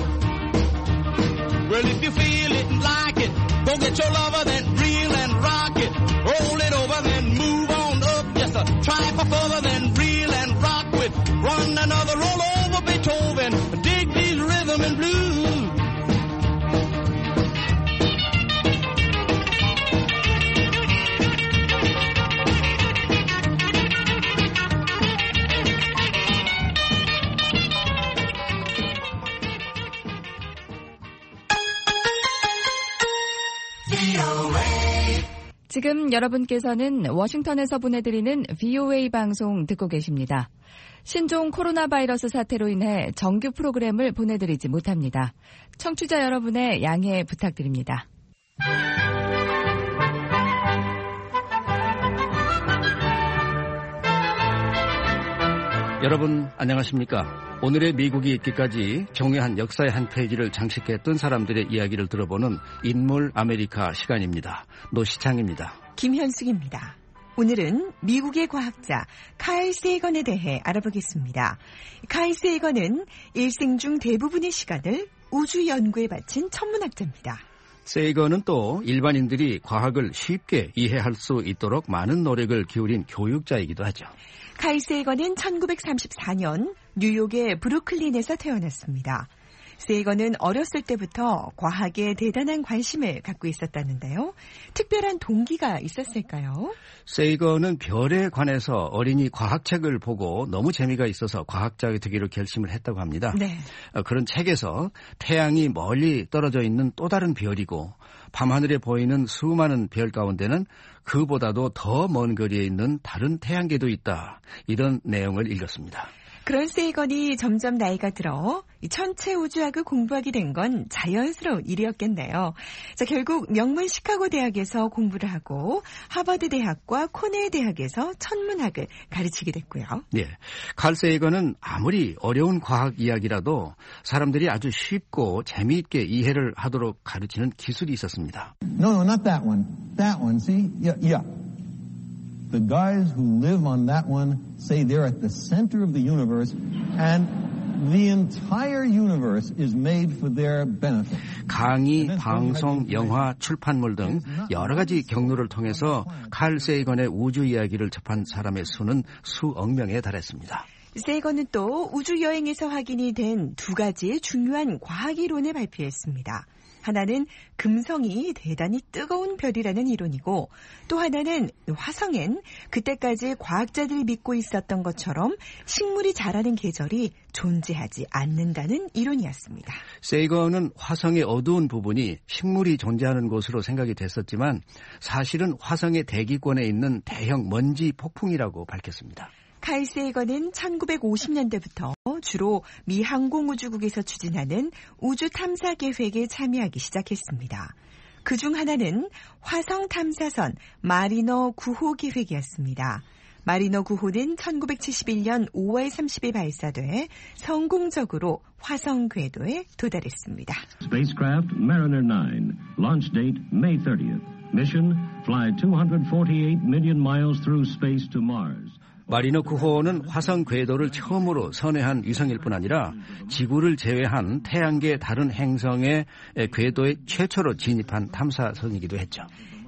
Well, if you feel it and like it, go get your lover, then reel and rock it. Roll it over, then move on up. Just a try for further, then reel and rock with one another. Roll over Beethoven, dig these rhythm and blues. 지금 여러분께서는 워싱턴에서 보내드리는 VOA 방송 듣고 계십니다. 신종 코로나 바이러스 사태로 인해 정규 프로그램을 보내드리지 못합니다. 청취자 여러분의 양해 부탁드립니다. 여러분 안녕하십니까? 오늘의 미국이 있기까지 경외한 역사의 한 페이지를 장식했던 사람들의 이야기를 들어보는 인물 아메리카 시간입니다. 노시창입니다. 김현숙입니다. 오늘은 미국의 과학자 칼 세이건에 대해 알아보겠습니다. 칼 세이건은 일생 중 대부분의 시간을 우주 연구에 바친 천문학자입니다. 세이건은 또 일반인들이 과학을 쉽게 이해할 수 있도록 많은 노력을 기울인 교육자이기도 하죠. 칼 세이건은 1934년 뉴욕의 브루클린에서 태어났습니다. 세이건은 어렸을 때부터 과학에 대단한 관심을 갖고 있었다는데요. 특별한 동기가 있었을까요? 세이건은 별에 관해서 어린이 과학책을 보고 너무 재미가 있어서 과학자가 되기로 결심을 했다고 합니다. 네. 그런 책에서 태양이 멀리 떨어져 있는 또 다른 별이고 밤하늘에 보이는 수많은 별 가운데는 그보다도 더 먼 거리에 있는 다른 태양계도 있다. 이런 내용을 읽었습니다. 그런 세이건이 점점 나이가 들어 천체 우주학을 공부하게 된 건 자연스러운 일이었겠네요. 자, 결국 명문 시카고 대학에서 공부를 하고 하버드 대학과 코넬 대학에서 천문학을 가르치게 됐고요. 네, 칼 세이건은 아무리 어려운 과학 이야기라도 사람들이 아주 쉽고 재미있게 이해를 하도록 가르치는 기술이 있었습니다. No, not that one. That one, see? Yeah. The guys who live on that one say they're at the center of the universe and the entire universe is made for their benefit. 강의, 방송, 영화, 출판물 등 여러 가지 경로를 통해서 칼 세이건의 우주 이야기를 접한 사람의 수는 수억 명에 달했습니다. 세이건은 또 우주 여행에서 확인이 된 2가지의 중요한 과학 이론을 발표했습니다. 하나는 금성이 대단히 뜨거운 별이라는 이론이고 또 하나는 화성엔 그때까지 과학자들이 믿고 있었던 것처럼 식물이 자라는 계절이 존재하지 않는다는 이론이었습니다. 세이건은 화성의 어두운 부분이 식물이 존재하는 곳으로 생각이 됐었지만 사실은 화성의 대기권에 있는 대형 먼지 폭풍이라고 밝혔습니다. 칼 세이건은 1950년대부터 주로 미 항공우주국에서 추진하는 우주 탐사 계획에 참여하기 시작했습니다. 그중 하나는 화성 탐사선 마리너 9호 계획이었습니다. 마리너 9호는 1971년 5월 30일 발사돼 성공적으로 화성 궤도에 도달했습니다. Spacecraft Mariner 9, launch date May 30th. Mission, fly 248 million miles through space to Mars. 마리너 9호는 화성 궤도를 처음으로 선회한 위성일 뿐 아니라 지구를 제외한 태양계 다른 행성의 궤도에 최초로 진입한 탐사선이기도 했죠.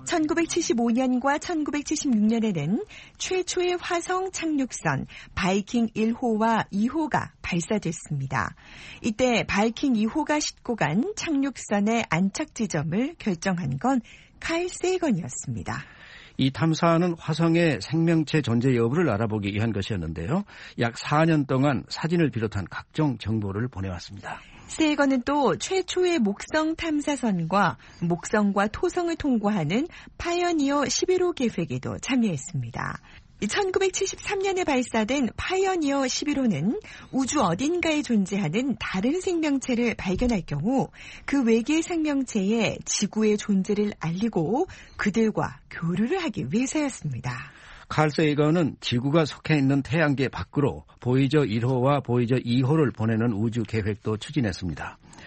1975년과 1976년에는 최초의 화성 착륙선 바이킹 1호와 2호가 발사됐습니다. 이때 바이킹 2호가 싣고 간 착륙선의 안착 지점을 결정한 건 칼 세이건이었습니다. 이 탐사는 화성의 생명체 존재 여부를 알아보기 위한 것이었는데요. 약 4년 동안 사진을 비롯한 각종 정보를 보내왔습니다. 세이건은 또 최초의 목성 탐사선과 목성과 토성을 통과하는 파이어니어 11호 계획에도 참여했습니다. 1973년에 발사된 파이어니어 11호는 우주 어딘가에 존재하는 다른 생명체를 발견할 경우 그 외계 생명체에 지구의 존재를 알리고 그들과 교류를 하기 위해서였습니다. 칼 세이건은 지구가 속해 있는 태양계 밖으로 보이저 1호와 보이저 2호를 보내는 우주 계획도 추진했습니다.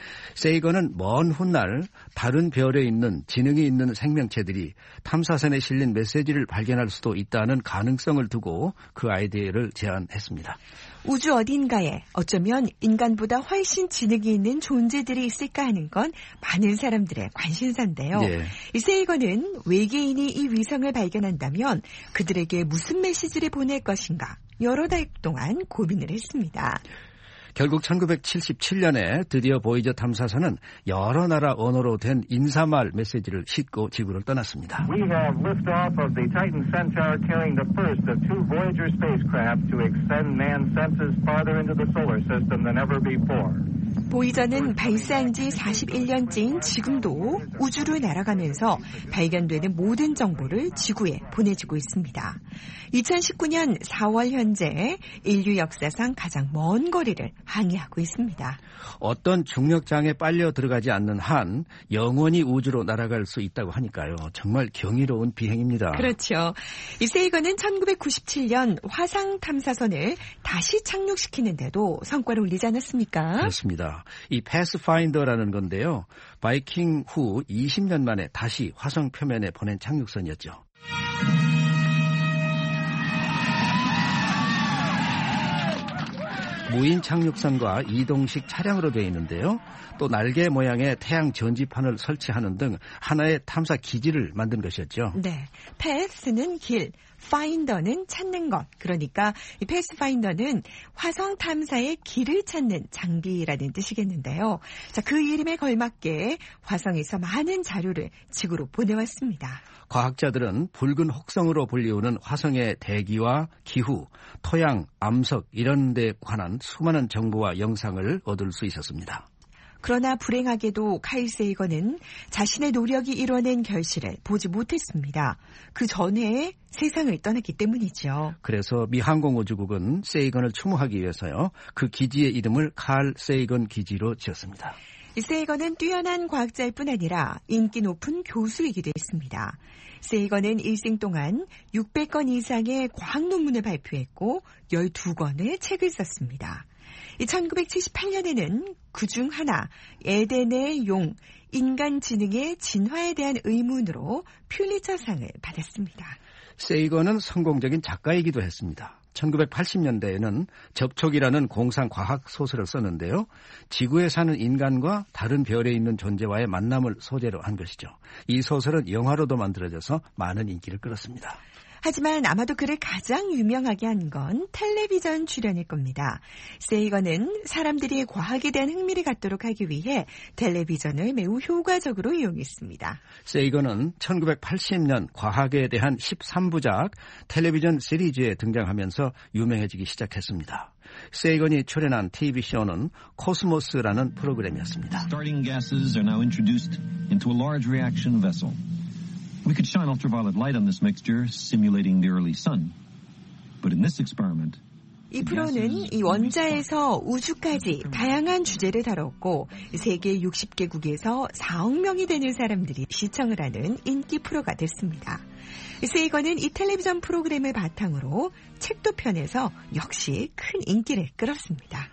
세이건은 먼 훗날 다른 별에 있는 지능이 있는 생명체들이 탐사선에 실린 메시지를 발견할 수도 있다는 가능성을 두고 그 아이디어를 제안했습니다. 우주 어딘가에 어쩌면 인간보다 훨씬 지능이 있는 존재들이 있을까 하는 건 많은 사람들의 관심사인데요. 예. 이 세이건은 외계인이 이 위성을 발견한다면 그들에게 무슨 메시지를 보낼 것인가 여러 달 동안 고민을 했습니다. 결국 1977년에 드디어 보이저 탐사선은 여러 나라 언어로 된 인사말 메시지를 싣고 지구를 떠났습니다. We have liftoff of the Titan Centaur carrying the first of two Voyager spacecraft to extend man's senses farther into the solar system than ever before. 보이저는 발사한 지 41년째인 지금도 우주를 날아가면서 발견되는 모든 정보를 지구에 보내주고 있습니다. 2019년 4월 현재 인류 역사상 가장 먼 거리를 항해하고 있습니다. 어떤 중력장에 빨려 들어가지 않는 한 영원히 우주로 날아갈 수 있다고 하니까요. 정말 경이로운 비행입니다. 그렇죠. 이 세이건은 1997년 화상 탐사선을 다시 착륙시키는데도 성과를 올리지 않았습니까? 그렇습니다. 이 패스파인더라는 건데요. 바이킹 후 20년 만에 다시 화성 표면에 보낸 착륙선이었죠. 무인 착륙선과 이동식 차량으로 되어 있는데요. 또 날개 모양의 태양 전지판을 설치하는 등 하나의 탐사 기지를 만든 것이었죠. 네, 패스는 길, 파인더는 찾는 것. 그러니까 이 패스파인더는 화성 탐사의 길을 찾는 장비라는 뜻이겠는데요. 자, 그 이름에 걸맞게 화성에서 많은 자료를 지구로 보내왔습니다. 과학자들은 붉은 혹성으로 불리우는 화성의 대기와 기후, 토양, 암석 이런 데 관한 수많은 정보와 영상을 얻을 수 있었습니다. 그러나 불행하게도 카일 세이건은 자신의 노력이 이뤄낸 결실을 보지 못했습니다. 그 전에 세상을 떠났기 때문이죠. 그래서 미 항공우주국은 세이건을 추모하기 위해서요. 그 기지의 이름을 칼 세이건 기지로 지었습니다. 이 세이건은 뛰어난 과학자일 뿐 아니라 인기 높은 교수이기도 했습니다. 세이건은 일생 동안 600건 이상의 과학 논문을 발표했고 12권의 책을 썼습니다. 1978년에는 그중 하나 에덴의 용, 인간 지능의 진화에 대한 의문으로 퓰리처상을 받았습니다. 세이건은 성공적인 작가이기도 했습니다. 1980년대에는 접촉이라는 공상 과학 소설을 썼는데요. 지구에 사는 인간과 다른 별에 있는 존재와의 만남을 소재로 한 것이죠. 이 소설은 영화로도 만들어져서 많은 인기를 끌었습니다. 하지만 아마도 그를 가장 유명하게 한 건 텔레비전 출연일 겁니다. 세이건은 사람들이 과학에 대한 흥미를 갖도록 하기 위해 텔레비전을 매우 효과적으로 이용했습니다. 세이건은 1980년 과학에 대한 13부작 텔레비전 시리즈에 등장하면서 유명해지기 시작했습니다. 세이건이 출연한 TV쇼는 코스모스라는 프로그램이었습니다. Starting gases are now introduced into a large reaction vessel. We could shine ultraviolet light on this mixture, simulating the early sun. But in this experiment, 이 프로는 이 원자에서 우주까지 다양한 주제를 다뤘고 세계 60개국에서 4억 명이 되는 사람들이 시청을 하는 인기 프로가 됐습니다. 세이건은 이 텔레비전 프로그램을 바탕으로 책도 펴내서 역시 큰 인기를 끌었습니다.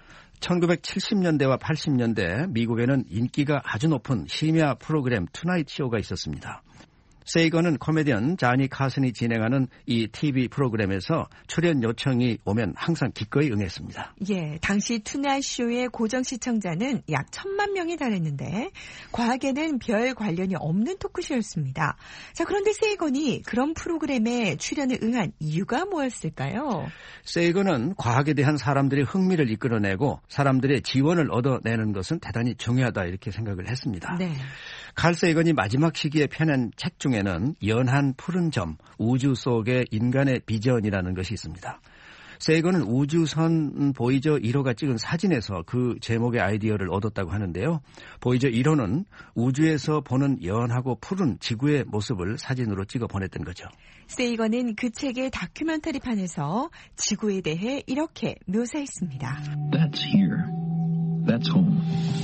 1970년대와 80년대 미국에는 인기가 아주 높은 심야 프로그램 투나잇 쇼가 있었습니다. 세이건은 코미디언 자니 카슨이 진행하는 이 TV 프로그램에서 출연 요청이 오면 항상 기꺼이 응했습니다. 예, 당시 투나잇 쇼의 고정 시청자는 약 1,000만 명이 달했는데 과학에는 별 관련이 없는 토크쇼였습니다. 자, 그런데 세이건이 그런 프로그램에 출연을 응한 이유가 뭐였을까요? 세이건은 과학에 대한 사람들의 흥미를 이끌어내고 사람들의 지원을 얻어내는 것은 대단히 중요하다 이렇게 생각을 했습니다. 네. 칼 세이건이 마지막 시기에 펴낸 책 중에는 연한 푸른 점, 우주 속의 인간의 비전이라는 것이 있습니다. 세이건은 우주선 보이저 1호가 찍은 사진에서 그 제목의 아이디어를 얻었다고 하는데요. 보이저 1호는 우주에서 보는 연하고 푸른 지구의 모습을 사진으로 찍어 보냈던 거죠. 세이건은 그 책의 다큐멘터리판에서 지구에 대해 이렇게 묘사했습니다. that's here. That's home.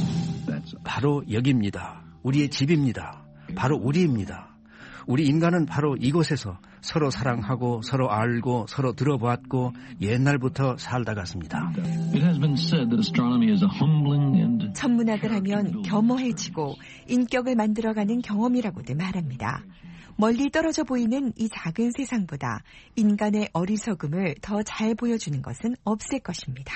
바로 여기입니다. 우리의 집입니다. 바로 우리입니다. 우리 인간은 바로 이곳에서 서로 사랑하고 서로 알고 서로 들어보았고 옛날부터 살다 갔습니다. It has been said that astronomy is a humbling and 천문학을 하면 겸허해지고 인격을 만들어가는 경험이라고도 말합니다. 멀리 떨어져 보이는 이 작은 세상보다 인간의 어리석음을 더 잘 보여주는 것은 없을 것입니다.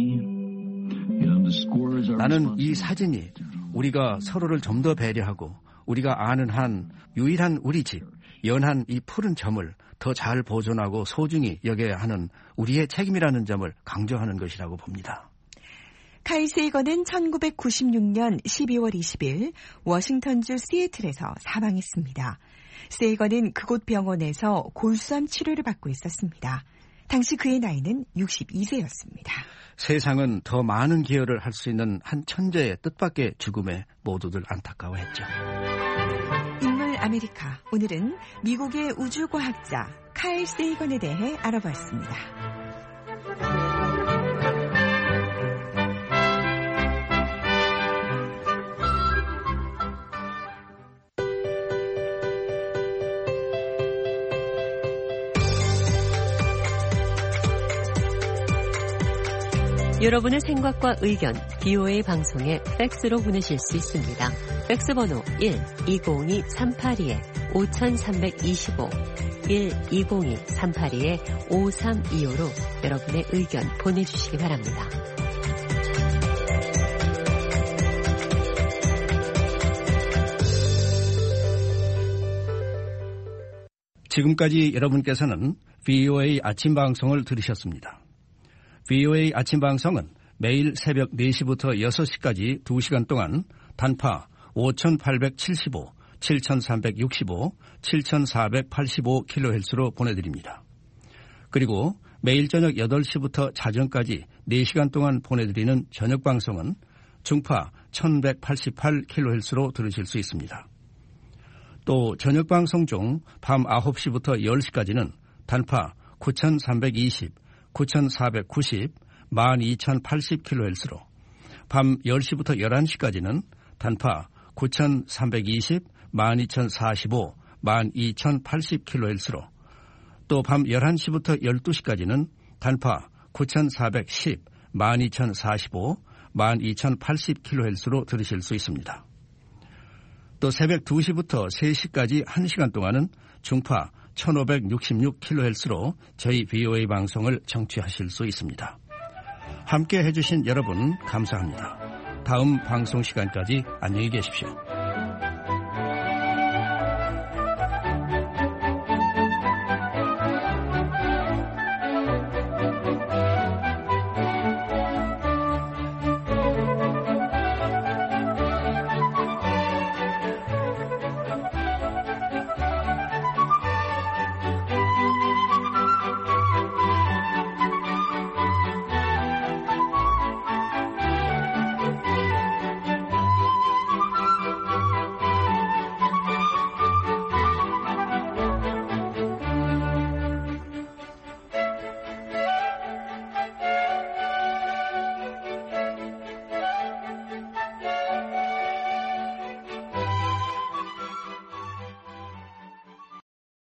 나는 이 사진이 우리가 서로를 좀 더 배려하고 우리가 아는 한 유일한 우리 집, 연한 이 푸른 점을 더 잘 보존하고 소중히 여겨야 하는 우리의 책임이라는 점을 강조하는 것이라고 봅니다. 칼 세이건은 1996년 12월 20일 워싱턴주 시애틀에서 사망했습니다. 세이건은 그곳 병원에서 골수암 치료를 받고 있었습니다. 당시 그의 나이는 62세였습니다. 세상은 더 많은 기여를 할 수 있는 한 천재의 뜻밖의 죽음에 모두들 안타까워했죠. 인물 아메리카, 오늘은 미국의 우주과학자 칼 세이건에 대해 알아봤습니다. 여러분의 생각과 의견 VOA 방송에 팩스로 보내실 수 있습니다. 팩스 번호 1-202-382-5325 1-202-382-5325로 여러분의 의견 보내주시기 바랍니다. 지금까지 여러분께서는 VOA 아침 방송을 들으셨습니다. VOA 아침 방송은 매일 새벽 4시부터 6시까지 2시간 동안 단파 5875, 7365, 7485kHz로 보내드립니다. 그리고 매일 저녁 8시부터 자정까지 4시간 동안 보내드리는 저녁 방송은 중파 1188kHz로 들으실 수 있습니다. 또 저녁 방송 중 밤 9시부터 10시까지는 단파 9320, 9490, 12080kHz로 밤 10시부터 11시까지는 단파 9320, 12045, 12080kHz로 또 밤 11시부터 12시까지는 단파 9410, 12045, 12080kHz로 들으실 수 있습니다. 또 새벽 2시부터 3시까지 1시간 동안은 중파 1566kHz로 저희 VOA 방송을 청취하실 수 있습니다. 함께 해주신 여러분 감사합니다. 다음 방송 시간까지 안녕히 계십시오.